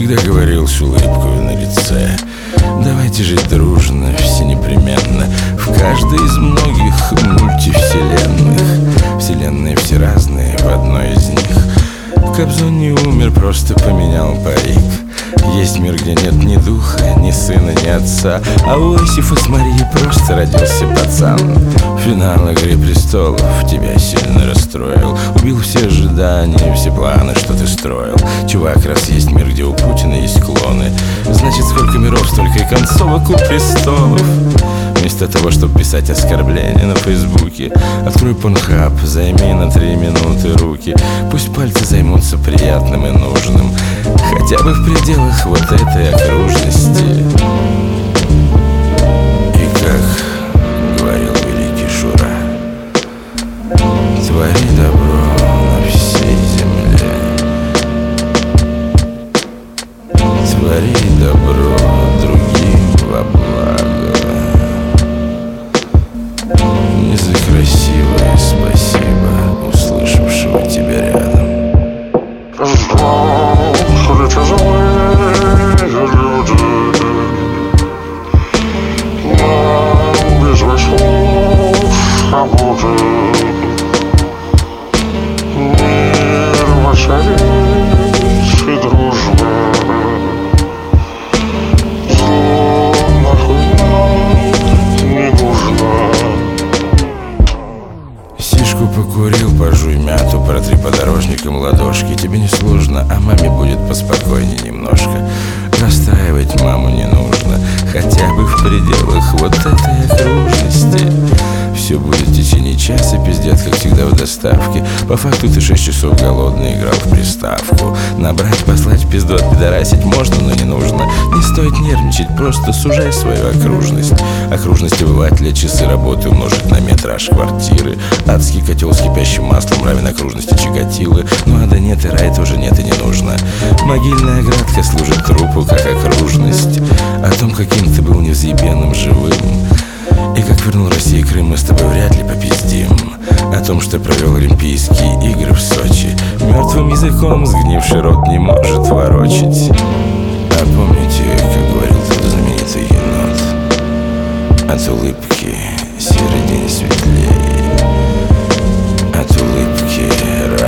всегда говорил с улыбкой на лице: давайте жить дружно, все непременно, в каждой из многих мультивселенных. Вселенные все разные, в одной из них Кобзон не умер, просто поменял парик. Есть мир, где нет ни духа, ни сына, ни отца, а у Иосифа с Марией просто родился пацан. Финал «Игры престолов» тебя сильно расстроил, убил все ожидания, все планы, что ты строил. Чувак, раз есть мир, где у Путина есть клоны, значит, сколько миров, столько и концовок у престолов. Вместо того, чтобы писать оскорбления на Фейсбуке, открой Порнхаб, займи на 3 минуты руки. Пусть пальцы займутся приятным и нужным, хотя бы в пределах вот этой окружности. И как говорил великий Шура: твори добро на всей земле, твори добро другим во благо. Не за красивое спасибо, услышавшего тебя рядом. Покурил, пожуй мяту, протри подорожником ладошки. Тебе не сложно, а маме будет поспокойнее немножко. Расстраивать маму не нужно, хотя бы в пределах вот этой окружности. Все будет в течение часа, пиздец, как всегда в доставке. По факту ты 6 часов голодный играл в приставку. Набрать, послать в пизду, отпидорасить можно, но не нужно. Не стоит нервничать, просто сужай свою окружность. Окружность обывателя, часы работы умножить на метраж квартиры. Адский котел с кипящим маслом равен окружности Чикатило. Ну а да нет, и рай тоже нет и не нужно. Могильная оградка служит трупу как окружность. О том, каким ты был невзъебенным живым, и как вернул России Крым, мы с тобой вряд ли попиздим. О том, что провел Олимпийские игры в Сочи, мертвым языком сгнивший рот не может ворочить. А помните, как говорил тот знаменитый енот: от улыбки серый день светлее, от улыбки